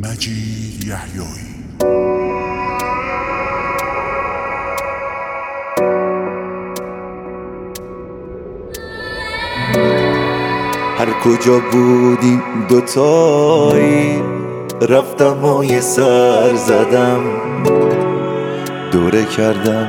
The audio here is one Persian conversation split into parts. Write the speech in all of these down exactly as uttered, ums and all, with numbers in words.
مجید یحیایی. هر کجا بودیم دوتایی رفتم و یه سر زدم، دوره کردم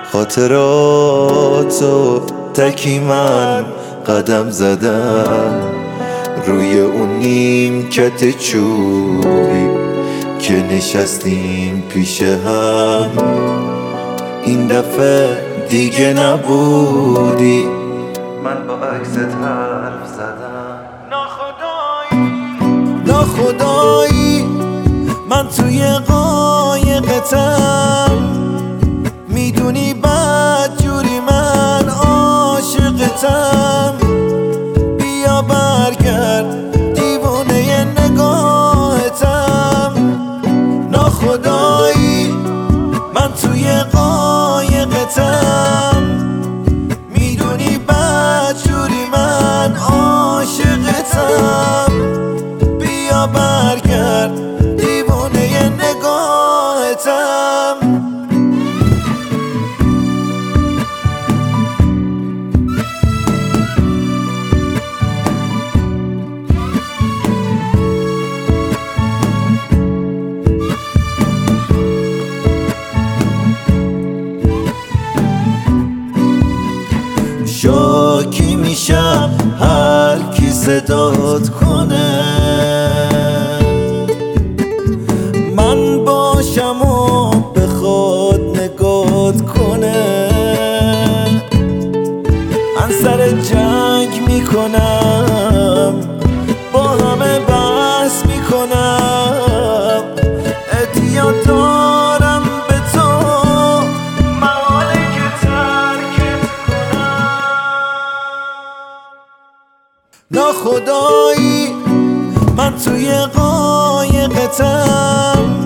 خاطراتو، تکی من قدم زدم روی اون نیمکت چوبی که نشستیم پیش هم. این دفعه دیگه نبودی، من با عکست حرف زدم. ناخدایی ناخدایی من توی قایقتم، میدونی بدجوری من عاشقتم. بیا برگرد دیوونه نگاهتم. ناخدایی من توی قایقتم، میدونی بدجوری من عاشقتم. بیا برگرد دیوونه نگاهتم. شاکی میشم هر کی صدات کنه، من باشم و بخواد نگات کنه. من سر جنگ میکنم، با همه بحث میکنم. اعتیاد دارم به تو، محاله که ترکت کنم. ناخدایی من توی قایقتم،